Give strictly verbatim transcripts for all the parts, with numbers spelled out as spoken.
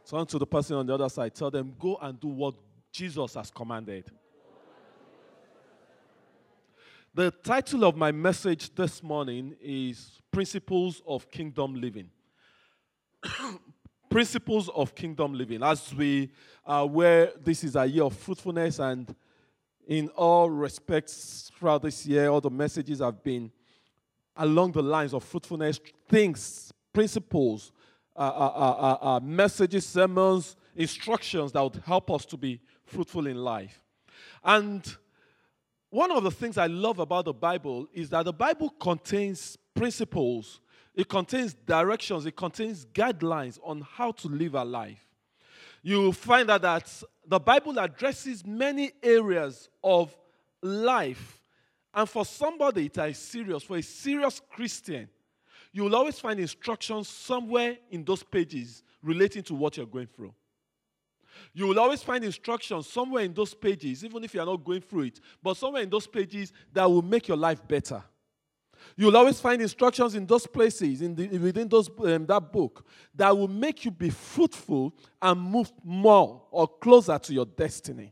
Turn to the person on the other side. Tell them, go and do what Jesus has commanded. The title of my message this morning is Principles of Kingdom Living. Principles of Kingdom Living. As we are aware, this is a year of fruitfulness, and in all respects throughout this year, all the messages have been along the lines of fruitfulness, things, principles, uh, uh, uh, uh, uh, messages, sermons, instructions that would help us to be fruitful in life. And one of the things I love about the Bible is that the Bible contains principles, it contains directions, it contains guidelines on how to live a life. You find out that the Bible addresses many areas of life. And for somebody that is serious, for a serious Christian, you will always find instructions somewhere in those pages relating to what you're going through. You will always find instructions somewhere in those pages, even if you're not going through it, but somewhere in those pages that will make your life better. You'll always find instructions in those places, in the, within those, um, that book, that will make you be fruitful and move more or closer to your destiny.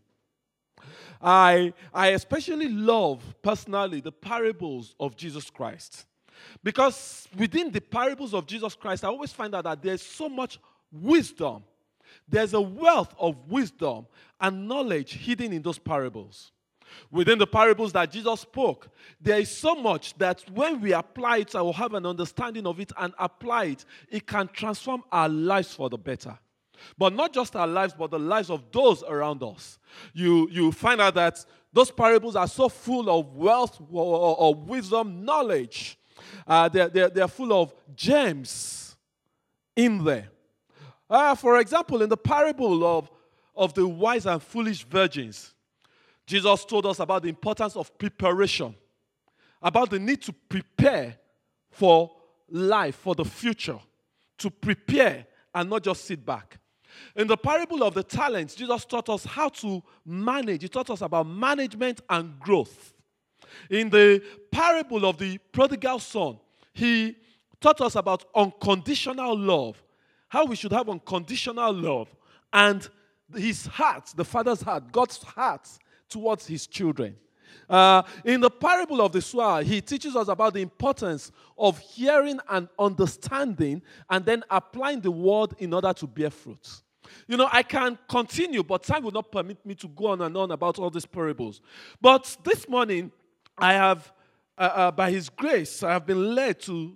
I, I especially love, personally, the parables of Jesus Christ. Because within the parables of Jesus Christ, I always find out that there's so much wisdom. There's a wealth of wisdom and knowledge hidden in those parables. Within the parables that Jesus spoke, there is so much that when we apply it, I will have an understanding of it and apply it, it can transform our lives for the better. But not just our lives, but the lives of those around us. You, you find out that those parables are so full of wealth or, or wisdom, knowledge. Uh, they're, they're, they're full of gems in there. Uh, for example, in the parable of, of the wise and foolish virgins, Jesus told us about the importance of preparation, about the need to prepare for life, for the future, to prepare and not just sit back. In the parable of the talents, Jesus taught us how to manage. He taught us about management and growth. In the parable of the prodigal son, he taught us about unconditional love, how we should have unconditional love, and his heart, the father's heart, God's heart, towards his children. Uh, in the parable of the sower, he teaches us about the importance of hearing and understanding and then applying the word in order to bear fruit. You know, I can continue, but time will not permit me to go on and on about all these parables. But this morning, I have, uh, uh, by his grace, I have been led to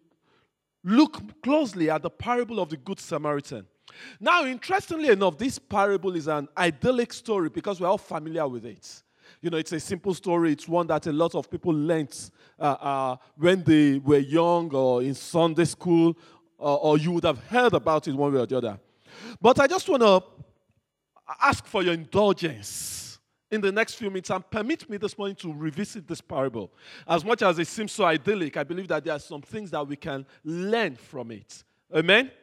look closely at the parable of the Good Samaritan. Now, interestingly enough, this parable is an idyllic story because we're all familiar with it. You know, it's a simple story. It's one that a lot of people learnt uh, uh, when they were young or in Sunday school, or, or you would have heard about it one way or the other. But I just want to ask for your indulgence in the next few minutes and permit me this morning to revisit this parable. As much as it seems so idyllic, I believe that there are some things that we can learn from it. Amen?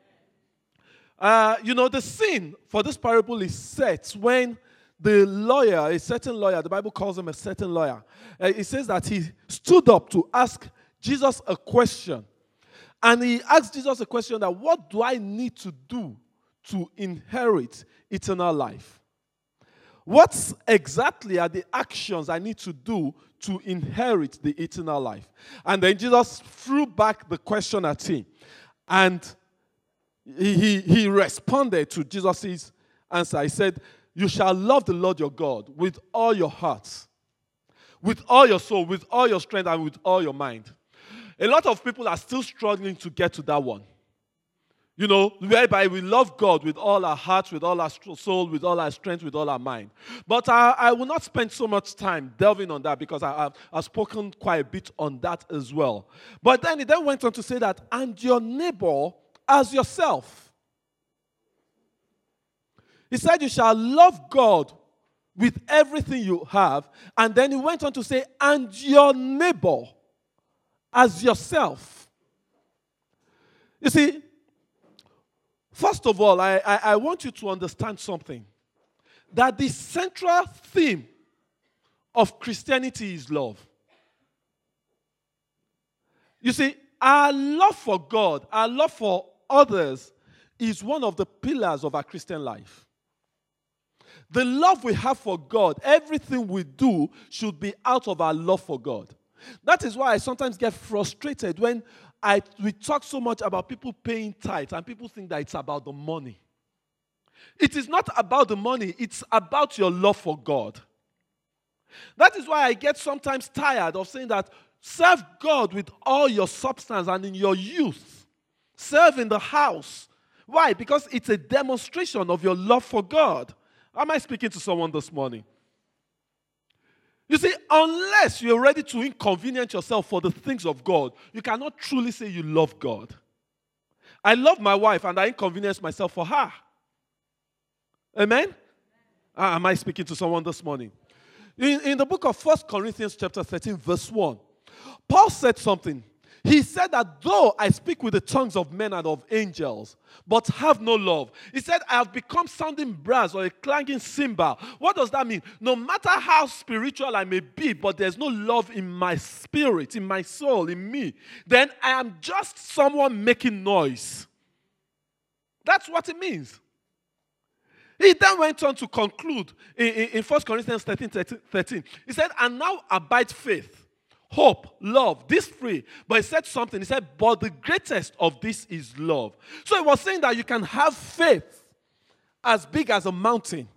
Uh, you know, the scene for this parable is set when the lawyer, a certain lawyer, the Bible calls him a certain lawyer, uh, it says that he stood up to ask Jesus a question. And he asked Jesus a question that, what do I need to do to inherit eternal life? What exactly are the actions I need to do to inherit the eternal life? And then Jesus threw back the question at him. And He, he, he responded to Jesus' answer. He said, you shall love the Lord your God with all your heart, with all your soul, with all your strength, and with all your mind. A lot of people are still struggling to get to that one. You know, whereby we love God with all our heart, with all our soul, with all our strength, with all our mind. But I, I will not spend so much time delving on that because I, I've, I've spoken quite a bit on that as well. But then he then went on to say that, and your neighbor as yourself. He said you shall love God with everything you have. And then he went on to say, and your neighbor as yourself. You see, first of all, I, I, I want you to understand something. That the central theme of Christianity is love. You see, our love for God, our love for others is one of the pillars of our Christian life. The love we have for God, everything we do should be out of our love for God. That is why I sometimes get frustrated when I, we talk so much about people paying tithes and people think that it's about the money. It is not about the money, it's about your love for God. That is why I get sometimes tired of saying that serve God with all your substance and in your youth. Serve in the house. Why? Because it's a demonstration of your love for God. Am I speaking to someone this morning? You see, unless you're ready to inconvenience yourself for the things of God, you cannot truly say you love God. I love my wife and I inconvenience myself for her. Amen? Uh, am I speaking to someone this morning? In, in the book of First Corinthians chapter thirteen, verse one, Paul said something. He said that though I speak with the tongues of men and of angels, but have no love, he said, I have become sounding brass or a clanging cymbal. What does that mean? No matter how spiritual I may be, but there's no love in my spirit, in my soul, in me, then I am just someone making noise. That's what it means. He then went on to conclude in, in, in First Corinthians thirteen, thirteen. He said, and now abide faith, hope, love, these three. But he said something. He said, but the greatest of this is love. So he was saying that you can have faith as big as a mountain.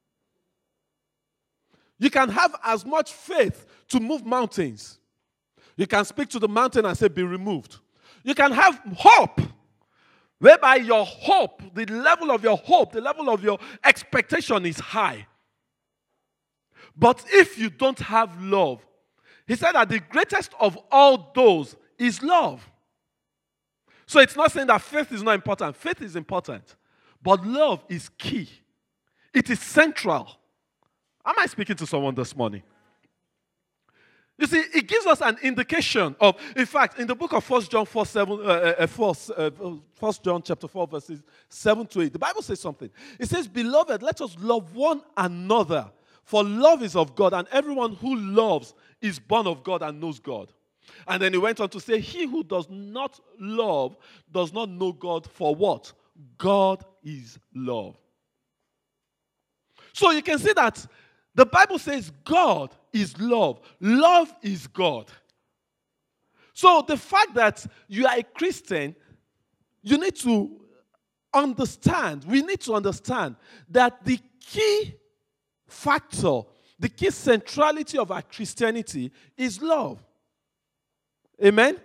You can have as much faith to move mountains. You can speak to the mountain and say, be removed. You can have hope, whereby your hope, the level of your hope, the level of your expectation is high. But if you don't have love, he said that the greatest of all those is love. So it's not saying that faith is not important. Faith is important. But love is key. It is central. Am I speaking to someone this morning? You see, it gives us an indication of, in fact, in the book of First John four, seven, uh, uh, First, uh, First John chapter four, verses seven to eight, the Bible says something. It says, beloved, let us love one another, for love is of God, and everyone who loves is born of God and knows God. And then he went on to say, he who does not love does not know God, for what? God is love. So you can see that the Bible says God is love. Love is God. So the fact that you are a Christian, you need to understand, we need to understand that the key factor, the key centrality of our Christianity is love. Amen?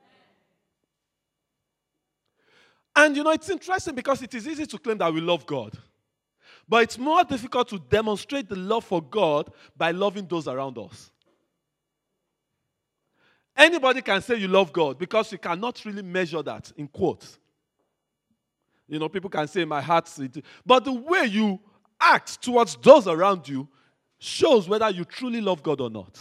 And you know, it's interesting because it is easy to claim that we love God. But it's more difficult to demonstrate the love for God by loving those around us. Anybody can say you love God because you cannot really measure that in quotes. You know, people can say my heart's... But the way you act towards those around you shows whether you truly love God or not.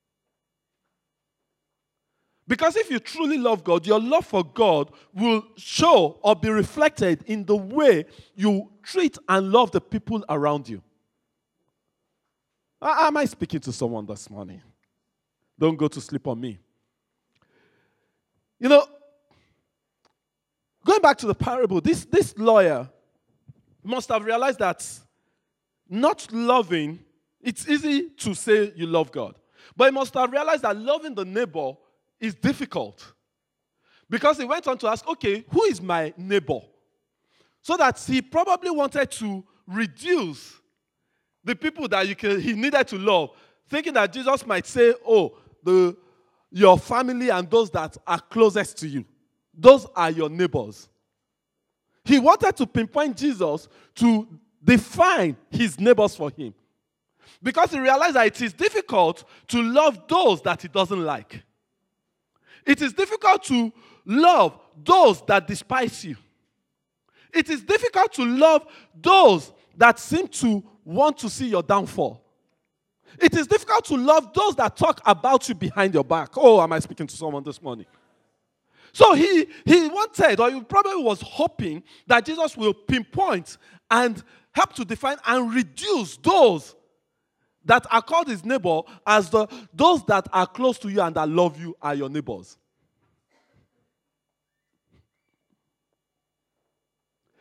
Because if you truly love God, your love for God will show or be reflected in the way you treat and love the people around you. Am I speaking to someone this morning? Don't go to sleep on me. You know, going back to the parable, this, this lawyer must have realized that not loving, it's easy to say you love God. But he must have realized that loving the neighbor is difficult. Because he went on to ask, okay, who is my neighbor? So that he probably wanted to reduce the people that you can, he needed to love, thinking that Jesus might say, oh, the, your family and those that are closest to you, those are your neighbors. He wanted to pinpoint Jesus to define his neighbors for him. Because he realized that it is difficult to love those that he doesn't like. It is difficult to love those that despise you. It is difficult to love those that seem to want to see your downfall. It is difficult to love those that talk about you behind your back. Oh, am I speaking to someone this morning? So he, he wanted, or he probably was hoping that Jesus will pinpoint and help to define and reduce those that are called his neighbor as the those that are close to you and that love you are your neighbors.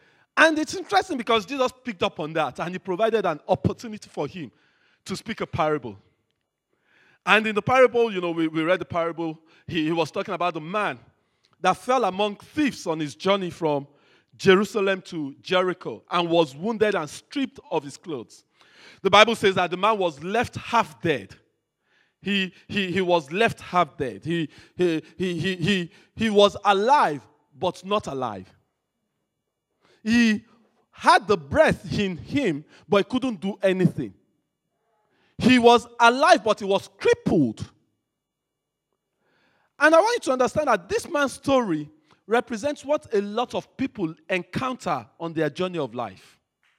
And it's interesting because Jesus picked up on that and he provided an opportunity for him to speak a parable. And in the parable, you know, we, we read the parable, he, he was talking about the man that fell among thieves on his journey from Jerusalem to Jericho and was wounded and stripped of his clothes. The Bible says that the man was left half dead. He, he, he was left half dead. He, he, he, he, he, he was alive, but not alive. He had the breath in him, but he couldn't do anything. He was alive, but he was crippled. And I want you to understand that this man's story represents what a lot of people encounter on their journey of life.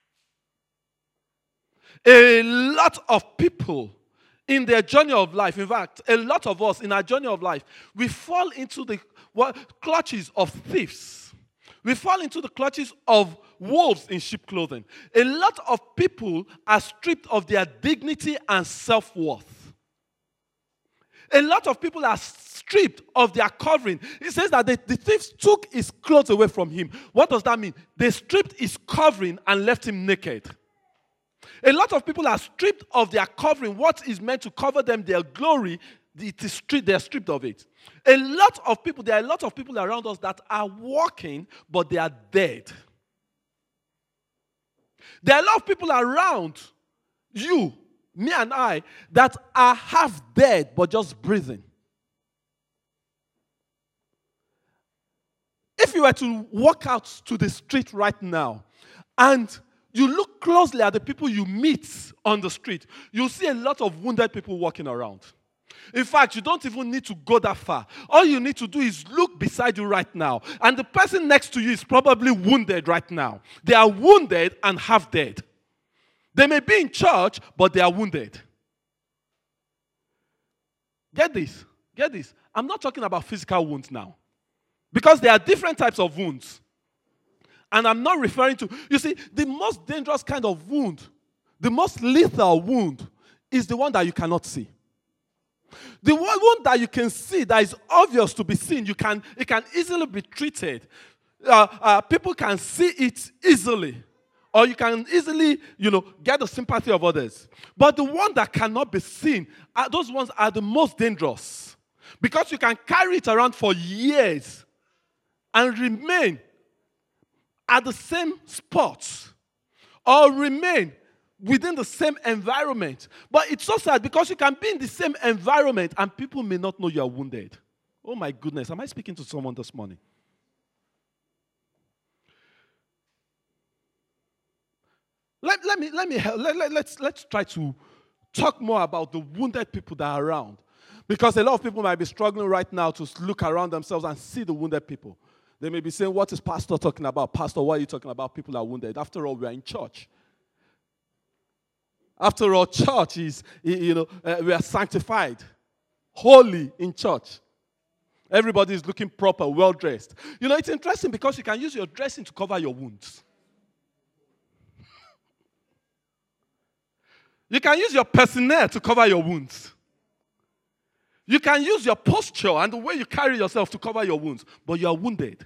A lot of people in their journey of life, in fact, a lot of us in our journey of life, we fall into the what, clutches of thieves. We fall into the clutches of wolves in sheep clothing. A lot of people are stripped of their dignity and self-worth. A lot of people are stripped of their covering. It says that the, the thieves took his clothes away from him. What does that mean? They stripped his covering and left him naked. A lot of people are stripped of their covering. What is meant to cover them, their glory, it is stripped, they are stripped of it. A lot of people, there are a lot of people around us that are walking, but they are dead. There are a lot of people around you, me and I, that are half dead, but just breathing. If you were to walk out to the street right now, and you look closely at the people you meet on the street, you'll see a lot of wounded people walking around. In fact, you don't even need to go that far. All you need to do is look beside you right now. And the person next to you is probably wounded right now. They are wounded and half dead. They may be in church, but they are wounded. Get this. Get this. I'm not talking about physical wounds now. Because there are different types of wounds. And I'm not referring to, you see, the most dangerous kind of wound, the most lethal wound, is the one that you cannot see. The one that you can see, that is obvious to be seen, you can, it can easily be treated. Uh, uh, people can see it easily. Or you can easily, you know, get the sympathy of others. But the one that cannot be seen, uh, those ones are the most dangerous. Because you can carry it around for years and remain at the same spot or remain within the same environment. But it's so sad because you can be in the same environment and people may not know you are wounded. Oh my goodness, am I speaking to someone this morning? Let, let me, let me, let, let, let's, let's try to talk more about the wounded people that are around. Because a lot of people might be struggling right now to look around themselves and see the wounded people. They may be saying, what is Pastor talking about? Pastor, why are you talking about people are wounded? After all, we are in church. After all, church is, you know, uh, we are sanctified, holy in church. Everybody is looking proper, well-dressed. You know, it's interesting because you can use your dressing to cover your wounds. You can use your personnel to cover your wounds. You can use your posture and the way you carry yourself to cover your wounds, but you are wounded.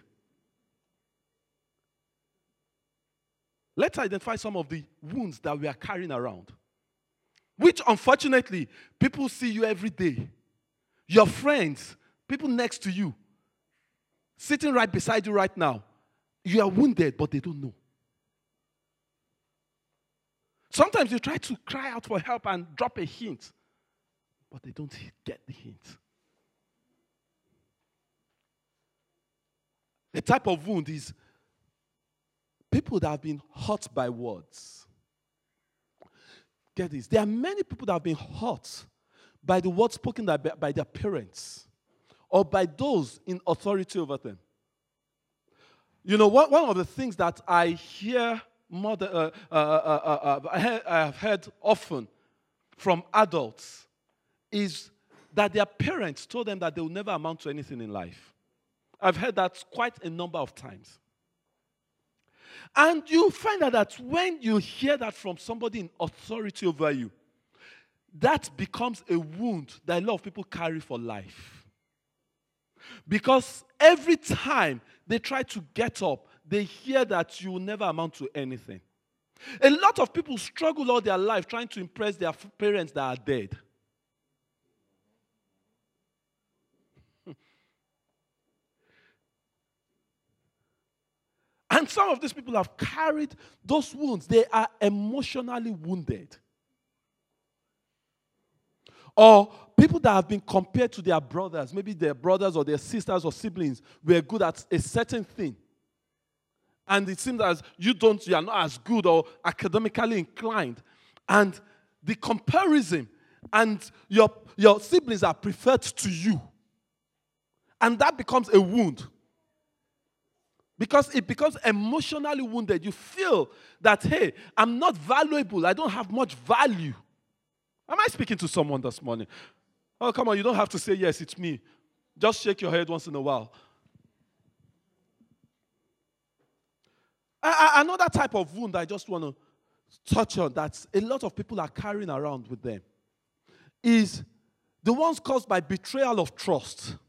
Let's identify some of the wounds that we are carrying around, which unfortunately, people see you every day. Your friends, people next to you, sitting right beside you right now, you are wounded, but they don't know. Sometimes you try to cry out for help and drop a hint, but they don't get the hint. A type of wound is people that have been hurt by words. Get this. There are many people that have been hurt by the words spoken by their parents or by those in authority over them. You know, one, one of the things that I hear more than, uh, uh, uh, uh, uh, I, have, I have heard often from adults is that their parents told them that they will never amount to anything in life. I've heard that quite a number of times. And you find out that when you hear that from somebody in authority over you, that becomes a wound that a lot of people carry for life. Because every time they try to get up, they hear that you will never amount to anything. A lot of people struggle all their life trying to impress their parents that are dead. And some of these people have carried those wounds. They are emotionally wounded. Or people that have been compared to their brothers, maybe their brothers or their sisters or siblings were good at a certain thing. And it seems as you don't, you are not as good or academically inclined. And the comparison and your, your siblings are preferred to you. And that becomes a wound. Because it becomes emotionally wounded. You feel that, hey, I'm not valuable. I don't have much value. Am I speaking to someone this morning? Oh, come on, you don't have to say, yes, it's me. Just shake your head once in a while. Another type of wound I just want to touch on that a lot of people are carrying around with them is the ones caused by betrayal of trust.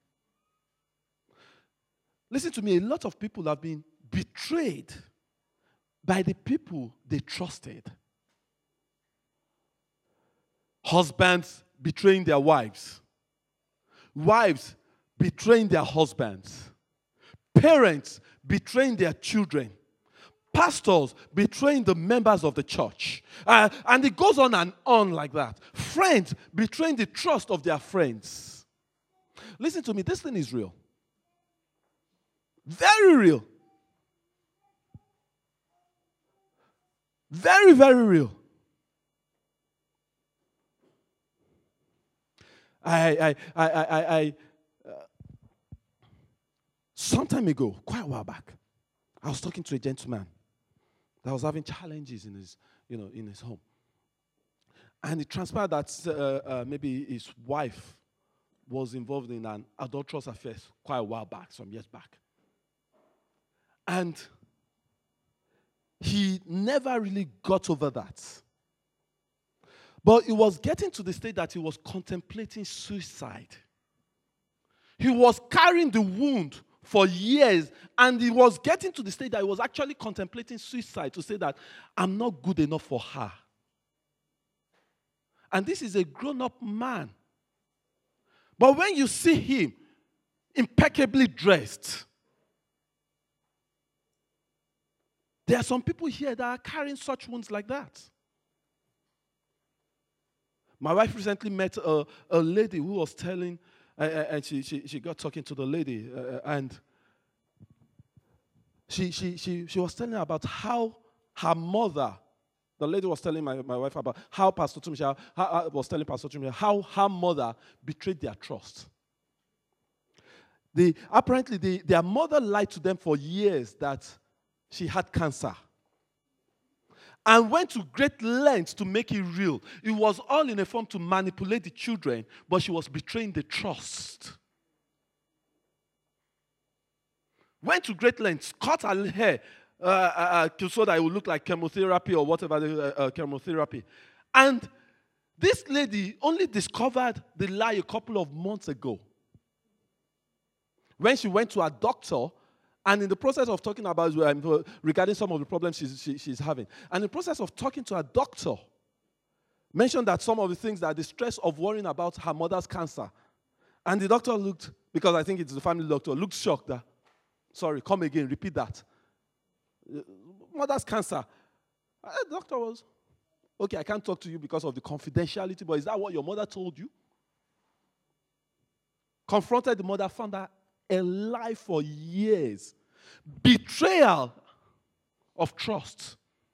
Listen to me, a lot of people have been betrayed by the people they trusted. Husbands betraying their wives. Wives betraying their husbands. Parents betraying their children. Pastors betraying the members of the church. Uh, and it goes on and on like that. Friends betraying the trust of their friends. Listen to me, this thing is real. Very real. Very, very real. I, I, I, I, I uh, some time ago, quite a while back, I was talking to a gentleman that was having challenges in his, you know, in his home, and it transpired that uh, uh, maybe his wife was involved in an adulterous affair quite a while back, some years back, and he never really got over that. But it was getting to the state that he was contemplating suicide. He was carrying the wound for years, and he was getting to the state that he was actually contemplating suicide to say that I'm not good enough for her. And this is a grown-up man. But when you see him impeccably dressed, there are some people here that are carrying such wounds like that. My wife recently met a, a lady who was telling, uh, and she, she, she got talking to the lady, uh, and she, she, she, she was telling her about how her mother, the lady was telling my, my wife about how Pastor Tumisha how, was telling Pastor Tumisha how her mother betrayed their trust. They, apparently, they, their mother lied to them for years that she had cancer. And went to great lengths to make it real. It was all in a form to manipulate the children, but she was betraying the trust. Went to great lengths, cut her hair uh, uh, uh, so that it would look like chemotherapy or whatever, the, uh, uh, chemotherapy. And this lady only discovered the lie a couple of months ago. When she went to a doctor, and in the process of talking about, um, regarding some of the problems she's, she, she's having, and in the process of talking to a doctor, mentioned that some of the things that the stress of worrying about her mother's cancer. And the doctor looked, because I think it's the family doctor, looked shocked that, sorry, come again, repeat that. Mother's cancer. And the doctor was, okay, I can't talk to you because of the confidentiality, but is that what your mother told you? Confronted the mother, found out a lie for years. Betrayal of trust.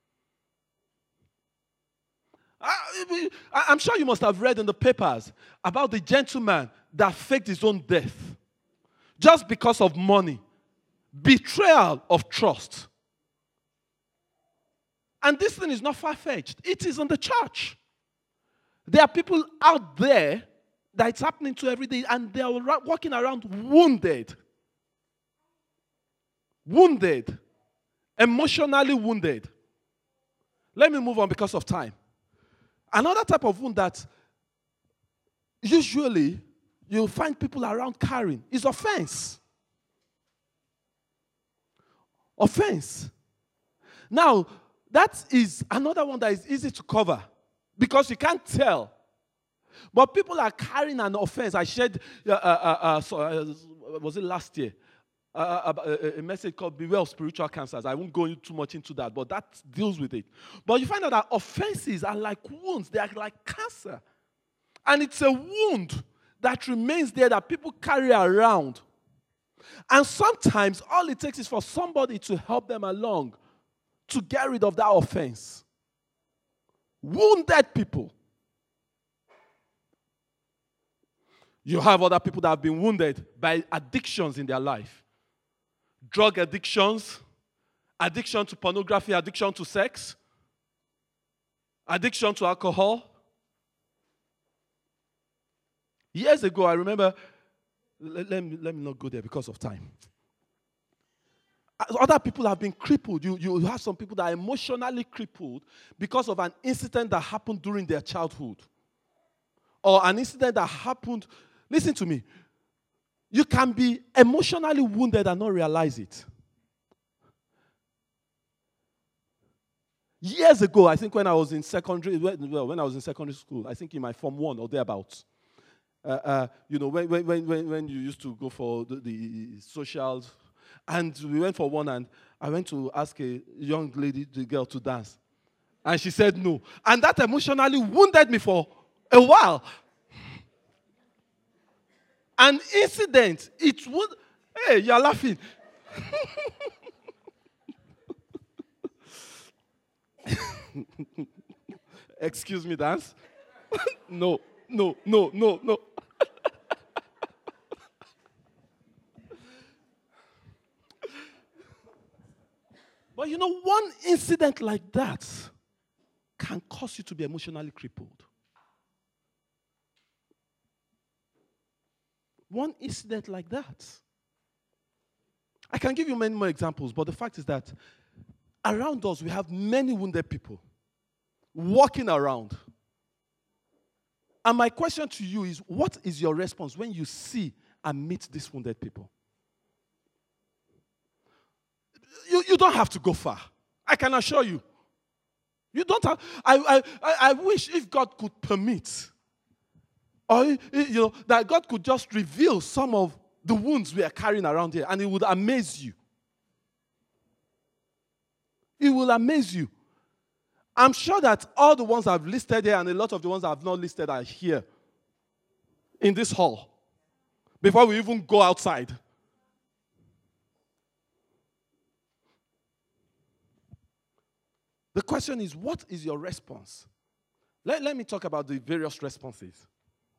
I, I'm sure you must have read in the papers about the gentleman that faked his own death just because of money. Betrayal of trust. And this thing is not far-fetched. It is in the church. There are people out there that it's happening to every day, and they are walking around wounded. Wounded. Emotionally wounded. Let me move on because of time. Another type of wound that usually you'll find people around carrying is offense. Offense. Now, that is another one that is easy to cover because you can't tell. But people are carrying an offense. I shared, uh, uh, uh, so, uh, was it last year? Uh, a, a message called Beware of Spiritual Cancers. I won't go too much into that, but that deals with it. But you find out that offenses are like wounds. They are like cancer. And it's a wound that remains there that people carry around. And sometimes all it takes is for somebody to help them along to get rid of that offense. Wounded people. You have other people that have been wounded by addictions in their life. Drug addictions, addiction to pornography, addiction to sex, addiction to alcohol. Years ago, I remember, let, let, me, let me not go there because of time. Other people have been crippled. You, you have some people that are emotionally crippled because of an incident that happened during their childhood. Or an incident that happened. Listen to me. You can be emotionally wounded and not realize it. Years ago, I think when I was in secondary, well, when I was in secondary school, I think in my Form one or thereabouts, uh, uh, you know, when, when, when, when you used to go for the, the socials, and we went for one, and I went to ask a young lady, the girl, to dance. And she said no. And that emotionally wounded me for a while. An incident, it would, hey, you're laughing. Excuse me, dance? no, no, no, no, no. But you know, one incident like that can cause you to be emotionally crippled. One incident like that. I can give you many more examples, but the fact is that around us we have many wounded people walking around. And my question to you is, what is your response when you see and meet these wounded people? You, you don't have to go far. I can assure you. You don't have. I, I, I wish if God could permit, or you know, that God could just reveal some of the wounds we are carrying around here, and it would amaze you. It will amaze you. I'm sure that all the ones I've listed here and a lot of the ones I've not listed are here in this hall before we even go outside. The question is, what is your response? Let, let me talk about the various responses.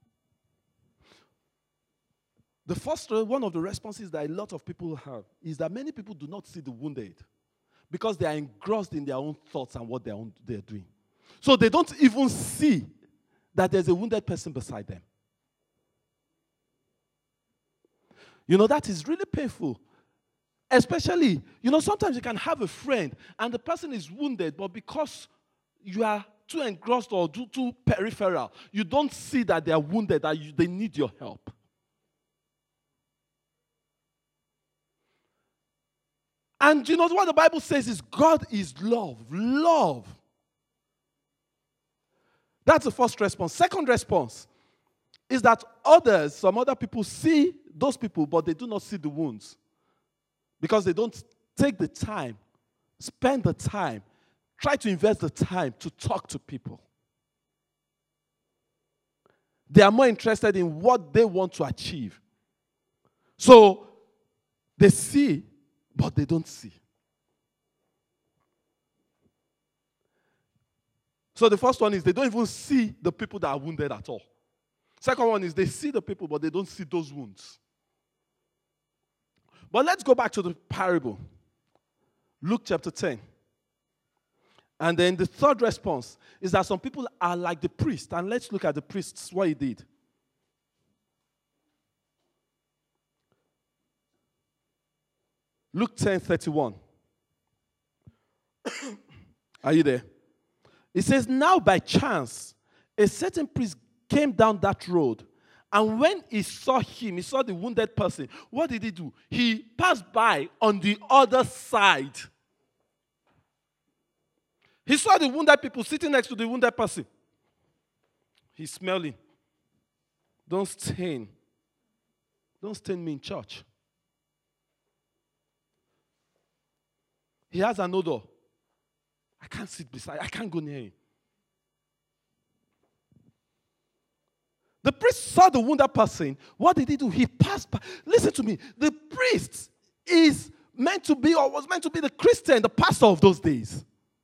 The first one of the responses that a lot of people have is that many people do not see the wounded because they are engrossed in their own thoughts and what they're, own, they're doing. So they don't even see that there's a wounded person beside them. You know, that is really painful. Especially, you know, sometimes you can have a friend and the person is wounded, but because you are too engrossed or too, too peripheral, you don't see that they are wounded, that you, they need your help. And you know what the Bible says is God is love. Love. That's the first response. Second response is that others, some other people see those people, but they do not see the wounds. Because they don't take the time, spend the time, try to invest the time to talk to people. They are more interested in what they want to achieve. So they see, but they don't see. So the first one is they don't even see the people that are wounded at all. Second one is they see the people, but they don't see those wounds. But let's go back to the parable. Luke chapter ten. And then the third response is that some people are like the priest. And let's look at the priest, what he did. Luke ten thirty-one. Are you there? It says, now by chance, a certain priest came down that road, And when he saw him, he saw the wounded person, what did he do? He passed by on the other side. He saw the wounded people sitting next to the wounded person. He's smelling. Don't stain. Don't stain me in church. He has an odor. I can't sit beside, I can't go near him. The priest saw the wounded person. What did he do? He passed by. Listen to me. The priest is meant to be, or was meant to be, the Christian, the pastor of those days.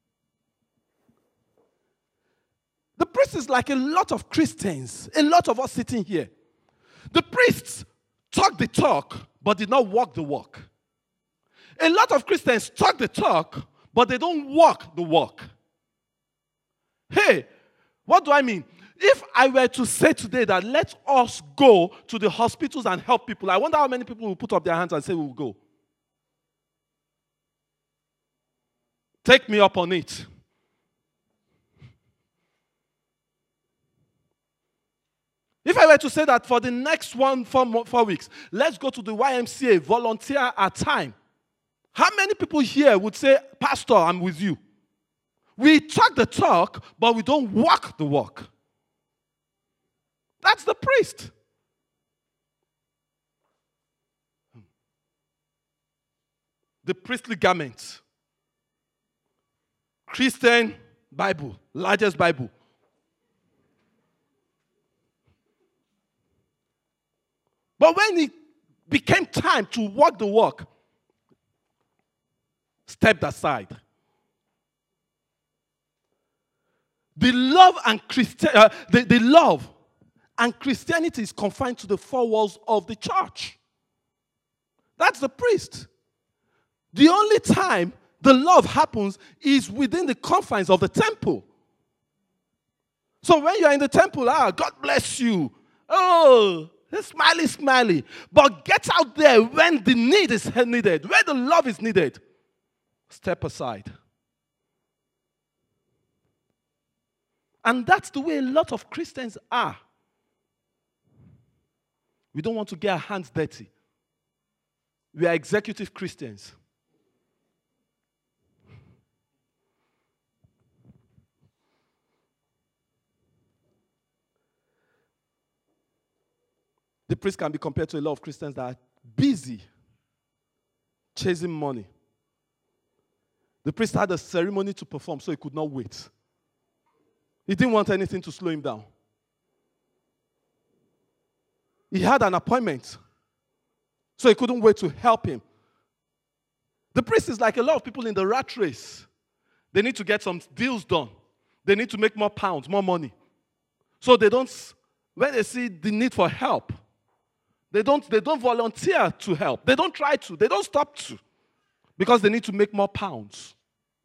The priest is like a lot of Christians, a lot of us sitting here. The priests talk the talk, but did not walk the walk. A lot of Christians talk the talk, but they don't walk the walk. Hey, what do I mean? If I were to say today that let us go to the hospitals and help people, I wonder how many people will put up their hands and say we will go. Take me up on it. If I were to say that for the next one, four, four weeks, let's go to the Y M C A, volunteer at time. How many people here would say, Pastor, I'm with you? We talk the talk, but we don't walk the walk. That's the priest. The priestly garment. Christian Bible, largest Bible. But when it became time to walk the walk, stepped aside. The love and Christi- uh, the, the love and Christianity is confined to the four walls of the church. That's the priest. The only time the love happens is within the confines of the temple. So when you're in the temple, ah, God bless you. Oh, smiley, smiley. But get out there when the need is needed, where the love is needed. Step aside. And that's the way a lot of Christians are. We don't want to get our hands dirty. We are executive Christians. The priest can be compared to a lot of Christians that are busy chasing money. The priest had a ceremony to perform, so he could not wait. He didn't want anything to slow him down. He had an appointment, so he couldn't wait to help him. The priest is like a lot of people in the rat race. They need to get some deals done. They need to make more pounds, more money. So they don't, when they see the need for help, they don't, they don't volunteer to help. They don't try to. They don't stop to. Because they need to make more pounds.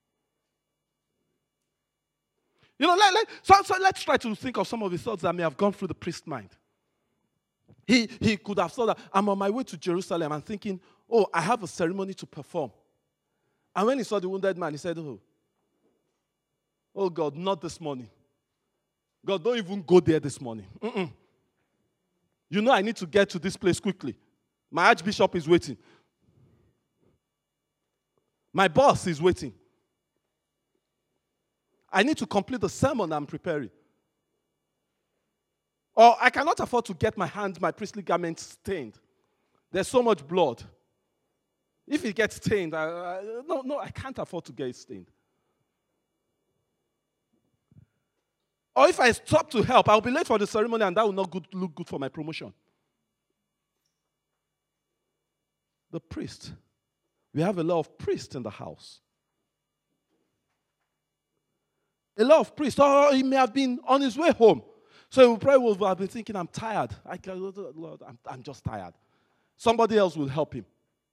You know, let, let, so, so let's try to think of some of the thoughts that may have gone through the priest's mind. He, he could have thought that, I'm on my way to Jerusalem and thinking, oh, I have a ceremony to perform. And when he saw the wounded man, he said, oh, oh God, not this morning. God, don't even go there this morning. Mm-mm. You know I need to get to this place quickly. My archbishop is waiting. My boss is waiting. I need to complete the sermon I'm preparing. Or I cannot afford to get my hands, my priestly garments stained. There's so much blood. If it gets stained, I, I, no, no, I can't afford to get it stained. Or if I stop to help, I'll be late for the ceremony and that will not good, look good for my promotion. The priest. We have a lot of priests in the house. A lot of priests. Oh, he may have been on his way home. So he probably will have been thinking, I'm tired. I can, Lord, I'm, I'm just tired. Somebody else will help him.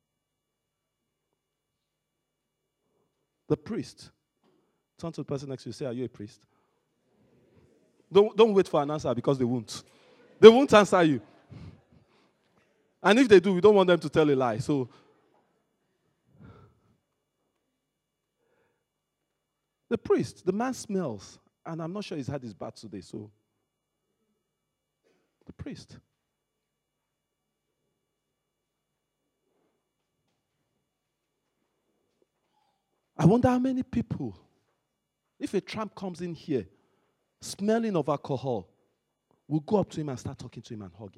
The priest. Turn to the person next to you and say, are you a priest? Don't, don't wait for an answer because they won't. They won't answer you. And if they do, we don't want them to tell a lie. So, the priest, the man smells. And I'm not sure he's had his bath today, so. The priest. I wonder how many people, if a tramp comes in here, smelling of alcohol, will go up to him and start talking to him and hugging.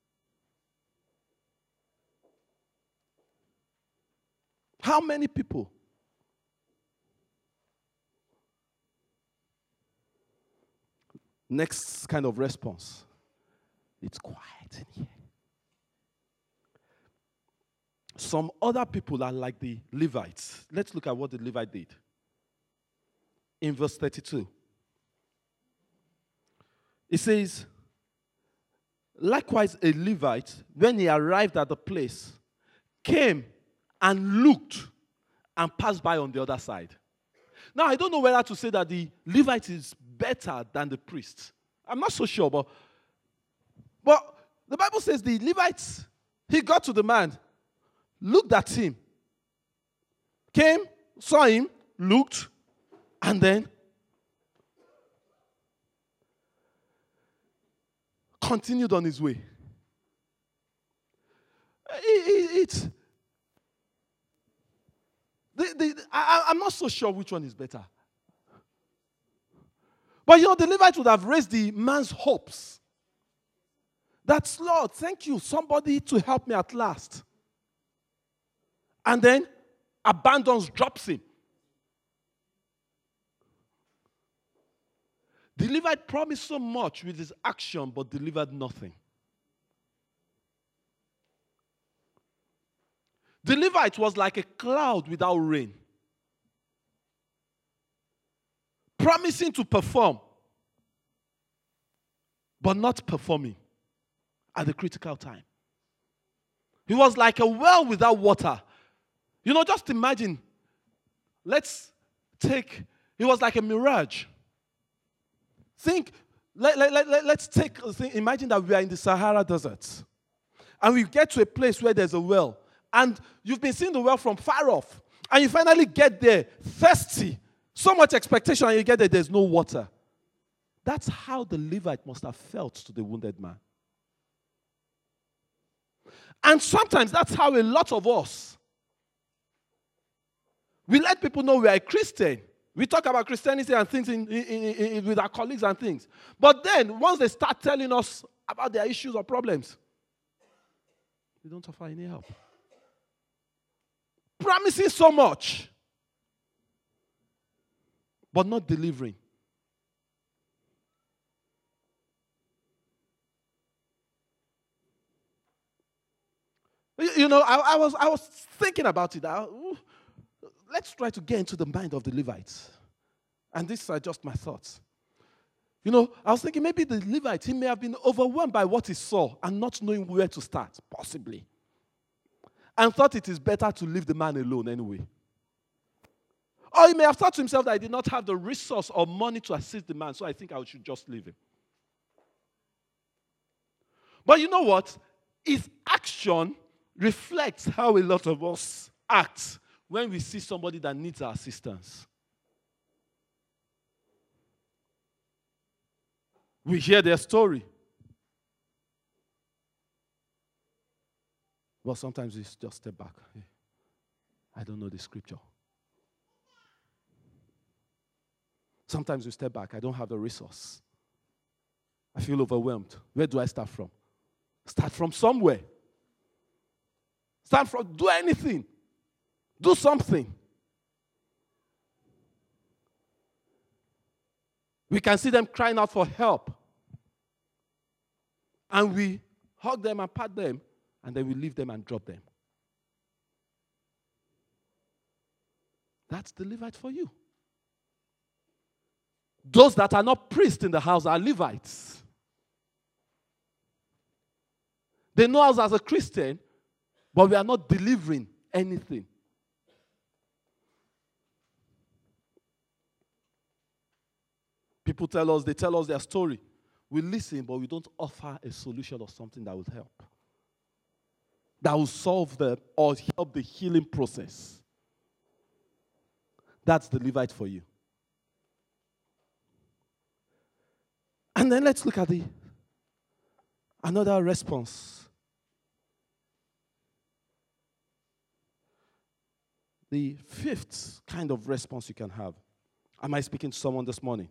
How many people? Next kind of response. It's quiet in here. Some other people are like the Levites. Let's look at what the Levite did. In verse thirty-two. It says, likewise a Levite, when he arrived at the place, came and looked and passed by on the other side. Now, I don't know whether to say that the Levite is better than the priest. I'm not so sure, but, but the Bible says the Levite, he got to the man, looked at him, came, saw him, looked, and then continued on his way. It, it, it, the, the, I, I'm not so sure which one is better. But you know, the Levite would have raised the man's hopes. That's, Lord, thank you, somebody to help me at last. And then abandons, drops him. The Levite promised so much with his action, but delivered nothing. The Levite was like a cloud without rain, promising to perform, but not performing at the critical time. He was like a well without water. You know, just imagine, let's take, he was like a mirage. Think, let, let, let, let's take, imagine that we are in the Sahara Desert, and we get to a place where there's a well, and you've been seeing the well from far off, and you finally get there, thirsty, so much expectation, and you get there, there's no water. That's how the Levite must have felt to the wounded man. And sometimes that's how a lot of us, we let people know we are a Christian. We talk about Christianity and things in, in, in, in, with our colleagues and things. But then, once they start telling us about their issues or problems, we don't offer any help. Promising so much, but not delivering. You know, I, I was I was thinking about it. I, let's try to get into the mind of the Levites. And these are just my thoughts. You know, I was thinking maybe the Levite, he may have been overwhelmed by what he saw and not knowing where to start, possibly. And thought it is better to leave the man alone anyway. Or he may have thought to himself that I did not have the resource or money to assist the man, so I think I should just leave him. But you know what? His action reflects how a lot of us act when we see somebody that needs our assistance. We hear their story. Well, sometimes we just step back. I don't know the scripture. Sometimes we step back. I don't have the resource. I feel overwhelmed. Where do I start from? Start from somewhere. Start from, do anything. Do something. We can see them crying out for help. And we hug them and pat them, and then we leave them and drop them. That's the Levite for you. Those that are not priests in the house are Levites. They know us as a Christian, but we are not delivering anything. People tell us, they tell us their story. We listen, but we don't offer a solution or something that will help. That will solve the, or help the healing process. That's the Levite for you. And then let's look at the another response. the fifth kind of response you can have. Am I speaking to someone this morning?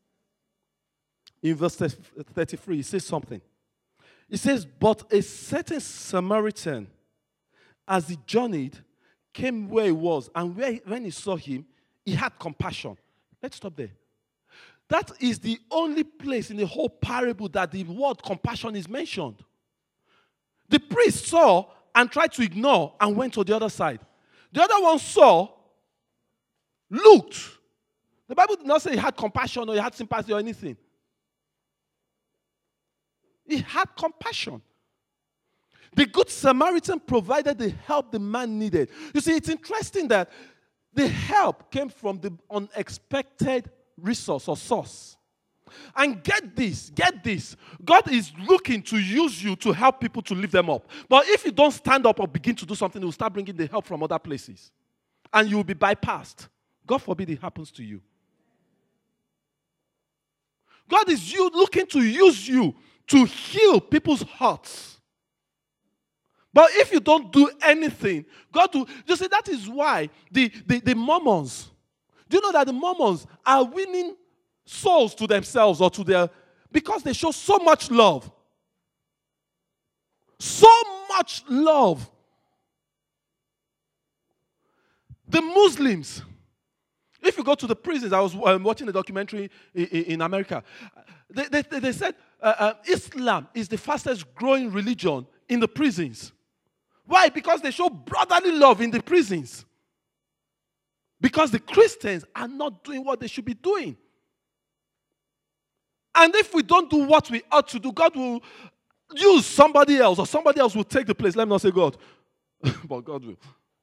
In verse thirty-three, it says something. It says, but a certain Samaritan, as he journeyed, came where he was, and where, when he saw him, he had compassion. Let's stop there. That is the only place in the whole parable that the word compassion is mentioned. The priest saw and tried to ignore and went to the other side. The other one saw, looked. The Bible did not say he had compassion or he had sympathy or anything. He had compassion. The Good Samaritan provided the help the man needed. You see, it's interesting that the help came from the unexpected resource or source. And get this, get this. God is looking to use you to help people to lift them up. But if you don't stand up or begin to do something, He will start bringing the help from other places. And you will be bypassed. God forbid it happens to you. God is you looking to use you to heal people's hearts. But if you don't do anything, God will, you see, that is why the, the, the Mormons, do you know that the Mormons are winning souls to themselves or to their, because they show so much love. So much love. The Muslims, if you go to the prisons, I was um, watching a documentary in, in America. They, they, they said uh, uh, Islam is the fastest growing religion in the prisons. Why? Because they show brotherly love in the prisons. Because the Christians are not doing what they should be doing. And if we don't do what we ought to do, God will use somebody else, or somebody else will take the place. Let me not say God, but God will.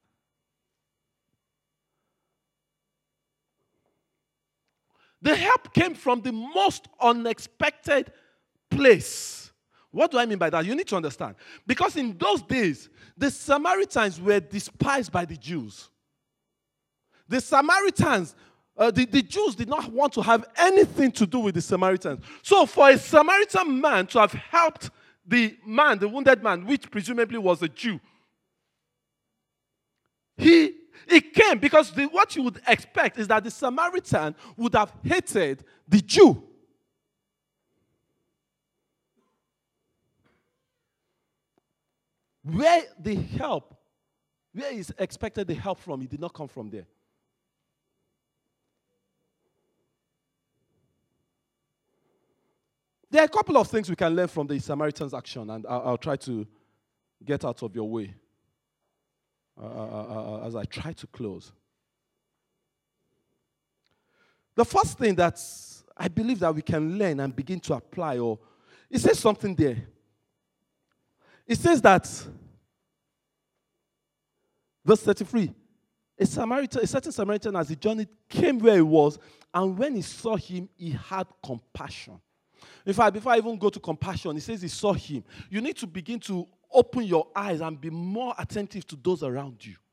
The help came from the most unexpected place. What do I mean by that? You need to understand. Because in those days, the Samaritans were despised by the Jews. The Samaritans, uh, the, the Jews did not want to have anything to do with the Samaritans. So for a Samaritan man to have helped the man, the wounded man, which presumably was a Jew, he, he came because the, what you would expect is that the Samaritan would have hated the Jew. Where the help, where is expected the help from, it did not come from there. There are a couple of things we can learn from the Samaritan's action, and I'll, I'll try to get out of your way uh, uh, uh, as I try to close. The first thing that I believe that we can learn and begin to apply, or it says something there. It says that, verse thirty-three, a Samaritan, a certain Samaritan as he journeyed came where he was, and when he saw him, he had compassion. In fact, before I even go to compassion, he says he saw him. You need to begin to open your eyes and be more attentive to those around you.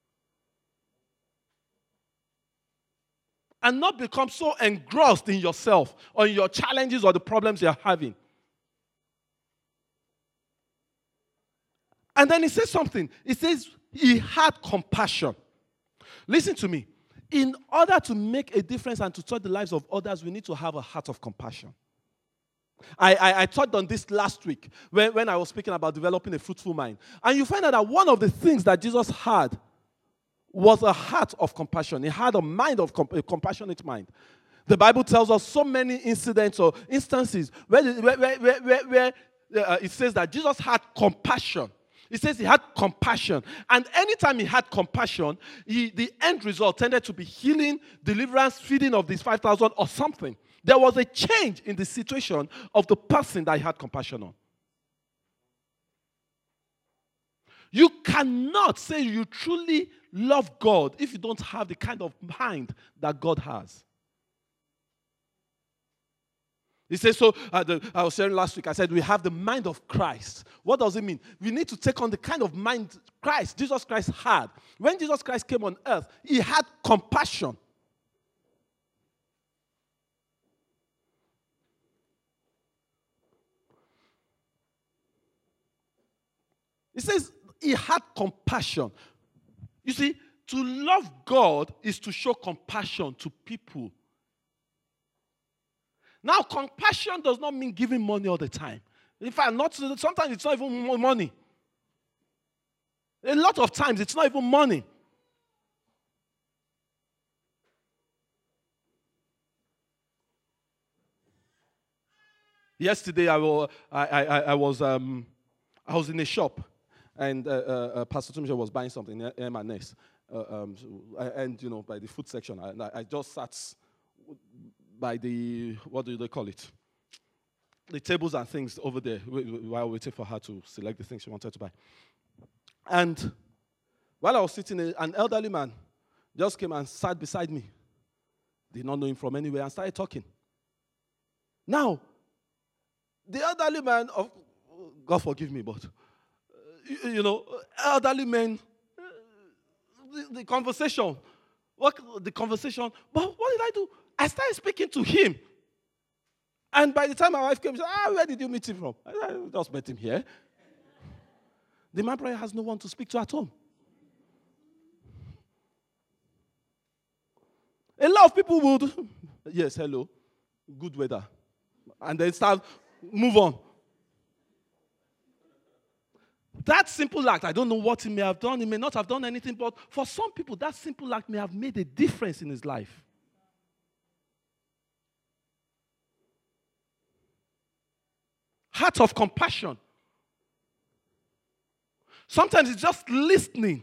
And not become so engrossed in yourself or in your challenges or the problems you're having. And then he says something. He says he had compassion. Listen to me. In order to make a difference and to touch the lives of others, we need to have a heart of compassion. I, I, I touched on this last week when, when I was speaking about developing a fruitful mind. And you find out that one of the things that Jesus had was a heart of compassion. He had a mind of comp- a compassionate mind. The Bible tells us so many incidents or instances where, where, where, where, where, where uh, it says that Jesus had compassion. It says he had compassion. And anytime he had compassion, he, the end result tended to be healing, deliverance, feeding of these five thousand or something. There was a change in the situation of the person that he had compassion on. You cannot say you truly love God if you don't have the kind of mind that God has. He says, so uh, the, I was sharing last week, I said we have the mind of Christ. What does it mean? We need to take on the kind of mind Christ, Jesus Christ had. When Jesus Christ came on earth, he had compassion. He says he had compassion. You see, To love God is to show compassion to people. Now, compassion does not mean giving money all the time. In fact, not sometimes it's not even money. A lot of times it's not even money. Yesterday, I was, I, I, I was, um, I was in a shop, and uh, uh, Pastor Tumisha was buying something, M and S. Uh, um, and, you know, by the food section, I, I just sat by the, what do they call it? The tables and things over there while waiting for her to select the things she wanted to buy. And while I was sitting, an elderly man just came and sat beside me. Did not know him from anywhere and started talking. Now, the elderly man, of God forgive me, but, uh, you, you know, elderly men, The, the conversation, what the conversation, but what did I do? I started speaking to him. And by the time my wife came, she said, ah, where did you meet him from? I said, I just met him here. The man probably has no one to speak to at home. A lot of people would, yes, hello, good weather. And then start, move on. That simple act, I don't know what he may have done. He may not have done anything, but for some people, that simple act may have made a difference in his life. Heart of compassion. Sometimes it's just listening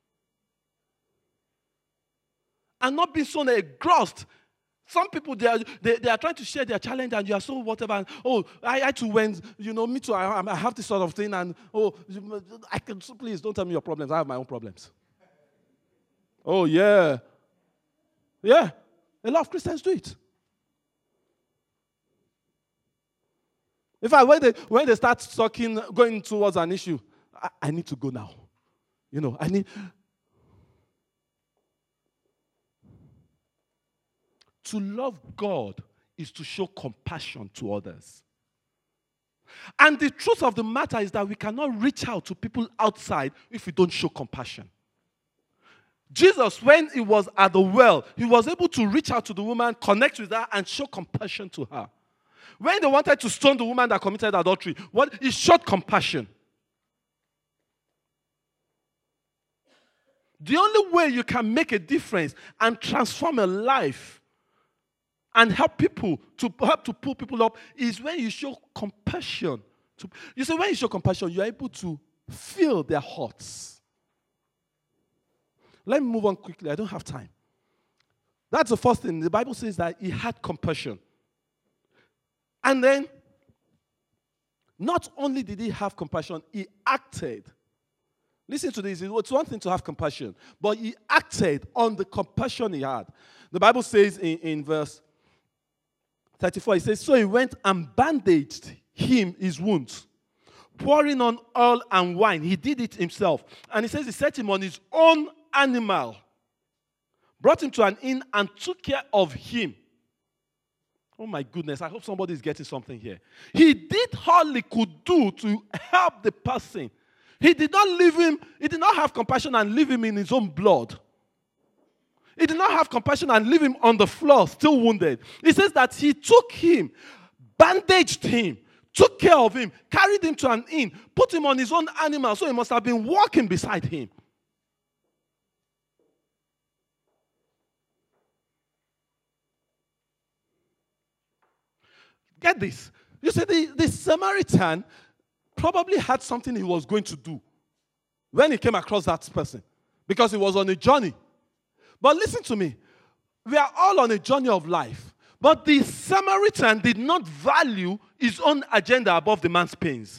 and not being so engrossed. Some people, they are, they, they are trying to share their challenge and you are so whatever. And, oh, I, I too went, you know, me too, I, I have this sort of thing. And, oh, I can, please don't tell me your problems. I have my own problems. Oh, yeah. Yeah. A lot of Christians do it. In fact, when they, when they start talking, going towards an issue, I, I need to go now. You know, I need... To love God is to show compassion to others. And the truth of the matter is that we cannot reach out to people outside if we don't show compassion. Jesus, when he was at the well, he was able to reach out to the woman, connect with her, and show compassion to her. When they wanted to stone the woman that committed adultery, what he showed compassion. The only way you can make a difference and transform a life and help people, to help to pull people up, is when you show compassion. To, you see, when you show compassion, you're able to feel their hearts. Let me move on quickly. I don't have time. That's the first thing. The Bible says that he had compassion. And then, not only did he have compassion, he acted. Listen to this. It's one thing to have compassion, but he acted on the compassion he had. The Bible says in, in verse thirty-four, it says, so he went and bandaged him his wounds, pouring on oil and wine. He did it himself. And he says he set him on his own animal, brought him to an inn and took care of him. Oh my goodness, I hope somebody is getting something here. He did all he could do to help the person. He did not leave him, he did not have compassion and leave him in his own blood. He did not have compassion and leave him on the floor, still wounded. He says that he took him, bandaged him, took care of him, carried him to an inn, put him on his own animal, so he must have been walking beside him. Get this. You see, the, the Samaritan probably had something he was going to do when he came across that person, because he was on a journey. But listen to me. We are all on a journey of life. But the Samaritan did not value his own agenda above the man's pains.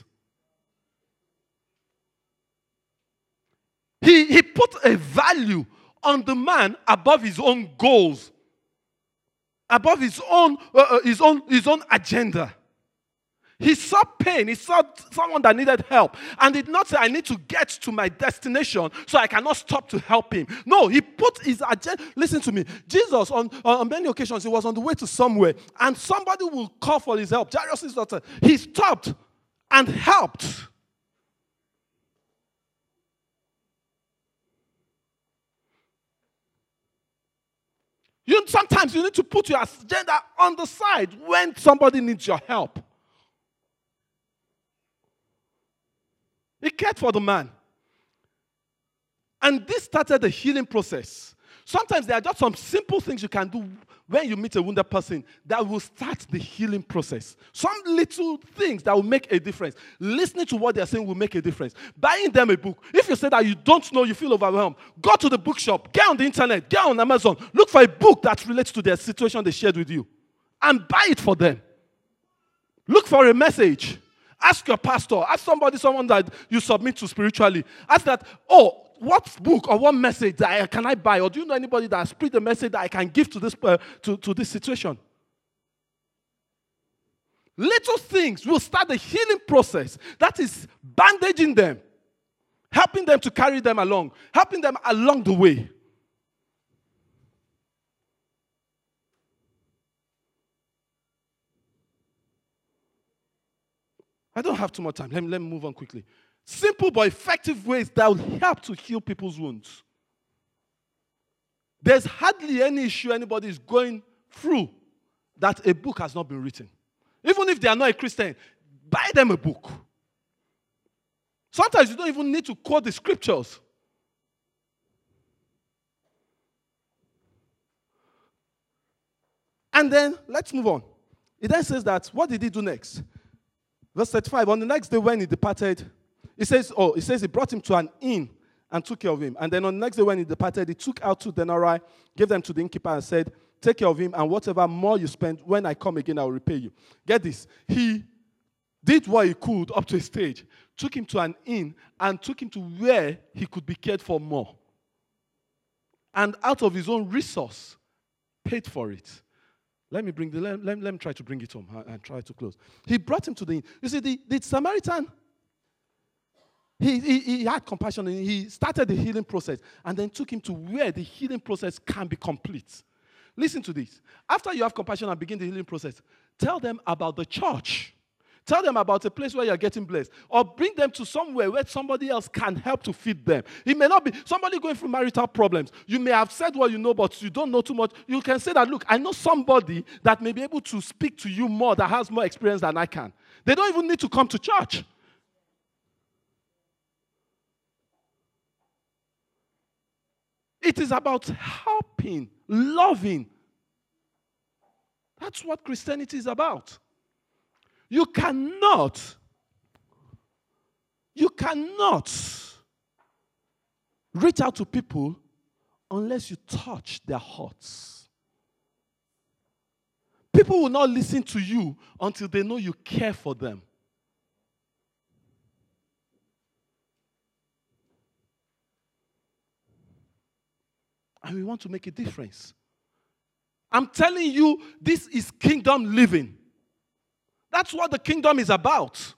He, he put a value on the man above his own goals, above his own, uh, his own, his own agenda. He saw pain. He saw someone that needed help and did not say, I need to get to my destination so I cannot stop to help him. No, he put his agenda. Listen to me. Jesus, on, on many occasions, he was on the way to somewhere and somebody will call for his help. Jairus' daughter. He stopped and helped. You sometimes you need to put your agenda on the side when somebody needs your help. He cared for the man. And this started the healing process. Sometimes there are just some simple things you can do when you meet a wounded person that will start the healing process. Some little things that will make a difference. Listening to what they're saying will make a difference. Buying them a book. If you say that you don't know, you feel overwhelmed, go to the bookshop, get on the internet, get on Amazon, look for a book that relates to their situation they shared with you, and buy it for them. Look for a message. Ask your pastor. Ask somebody, someone that you submit to spiritually. Ask that, oh, what book or what message that I, can I buy? Or do you know anybody that has preached the message that I can give to this, uh, to, to this situation? Little things will start the healing process. That is bandaging them, helping them to carry them along, helping them along the way. I don't have too much time. Let me, let me move on quickly. Simple but effective ways that will help to heal people's wounds. There's hardly any issue anybody is going through that a book has not been written. Even if they are not a Christian, buy them a book. Sometimes you don't even need to quote the scriptures. And then, let's move on. It then says that, what did he do next? Verse thirty-five, on the next day when he departed, it says, oh, it says he brought him to an inn and took care of him. And then on the next day when he departed, he took out two denarii, gave them to the innkeeper and said, take care of him, and whatever more you spend, when I come again, I will repay you. Get this. He did what he could up to a stage, took him to an inn, and took him to where he could be cared for more. And out of his own resource, paid for it. Let me bring the, let, let, let me try to bring it home and, and try to close. He brought him to the inn. You see, the, the Samaritan, he, he, he had compassion and he started the healing process and then took him to where the healing process can be complete. Listen to this. After you have compassion and begin the healing process, tell them about the church. Tell them about a place where you're getting blessed. Or bring them to somewhere where somebody else can help to feed them. It may not be somebody going through marital problems. You may have said what you know, but you don't know too much. You can say that, look, I know somebody that may be able to speak to you more, that has more experience than I can. They don't even need to come to church. It is about helping, loving. That's what Christianity is about. You cannot, you cannot reach out to people unless you touch their hearts. People will not listen to you until they know you care for them. And we want to make a difference. I'm telling you, this is kingdom living. That's what the kingdom is about.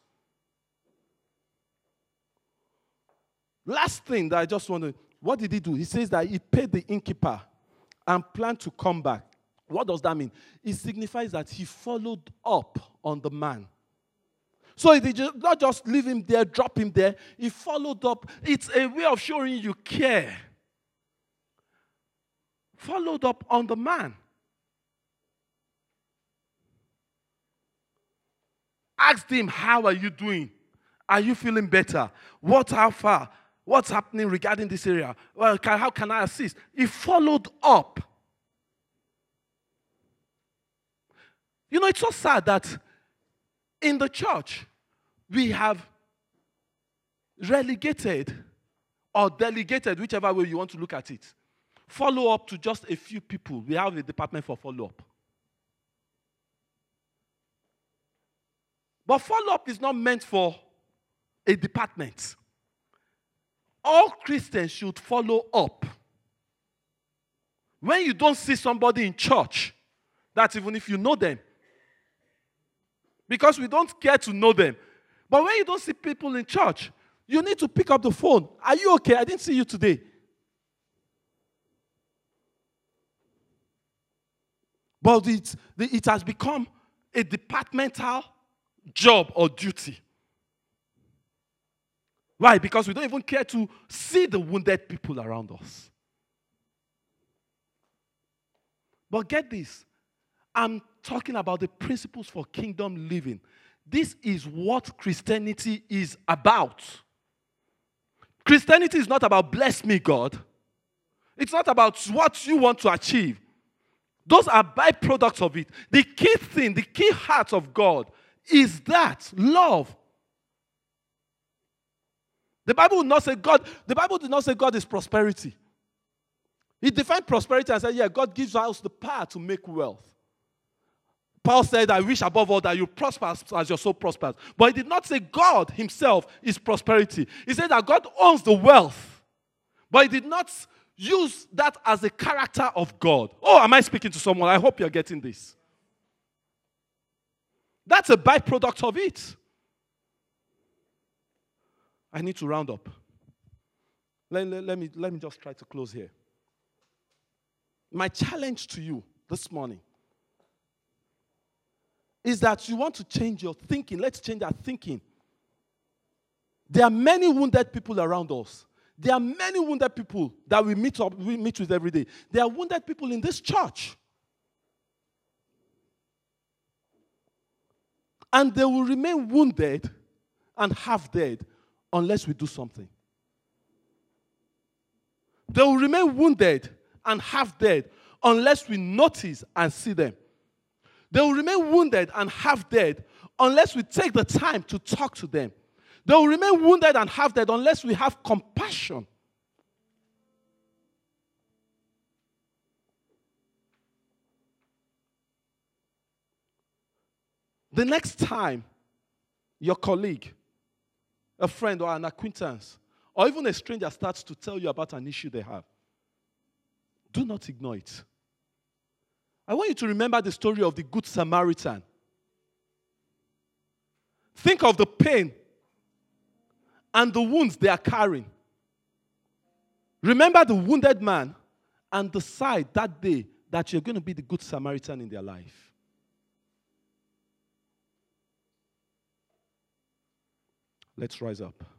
Last thing that I just want to, what did he do? He says that he paid the innkeeper and planned to come back. What does that mean? It signifies that he followed up on the man. So he did not just leave him there, drop him there. He followed up. It's a way of showing you care. Followed up on the man. Asked him, how are you doing? Are you feeling better? What, how far? What's happening regarding this area? Well, can, how can I assist? He followed up. You know, it's so sad that in the church, we have relegated or delegated, whichever way you want to look at it, follow up to just a few people. We have a department for follow-up. But follow-up is not meant for a department. All Christians should follow up. When you don't see somebody in church, that's even if you know them. Because we don't care to know them. But when you don't see people in church, you need to pick up the phone. Are you okay? I didn't see you today. But it, it has become a departmental job or duty. Why? Because we don't even care to see the wounded people around us. But get this. I'm talking about the principles for kingdom living. This is what Christianity is about. Christianity is not about bless me, God. It's not about what you want to achieve. Those are byproducts of it. The key thing, the key heart of God is that love. The Bible would not say God, the Bible did not say God is prosperity. He defined prosperity and said, yeah, God gives us the power to make wealth. Paul said, I wish above all that you prosper as your soul prospers. But he did not say God himself is prosperity. He said that God owns the wealth. But he did not use that as a character of God. Oh, am I speaking to someone? I hope you're getting this. That's a byproduct of it. I need to round up. Let, let, let, me, let me just try to close here. My challenge to you this morning is that you want to change your thinking. Let's change our thinking. There are many wounded people around us. There are many wounded people that we meet up, we meet with every day. There are wounded people in this church. And they will remain wounded and half dead unless we do something. They will remain wounded and half dead unless we notice and see them. They will remain wounded and half dead unless we take the time to talk to them. They will remain wounded and half dead unless we have compassion. The next time your colleague, a friend or an acquaintance, or even a stranger starts to tell you about an issue they have, do not ignore it. I want you to remember the story of the Good Samaritan. Think of the pain and the wounds they are carrying. Remember the wounded man and decide that day that you're going to be the Good Samaritan in their life. Let's rise up.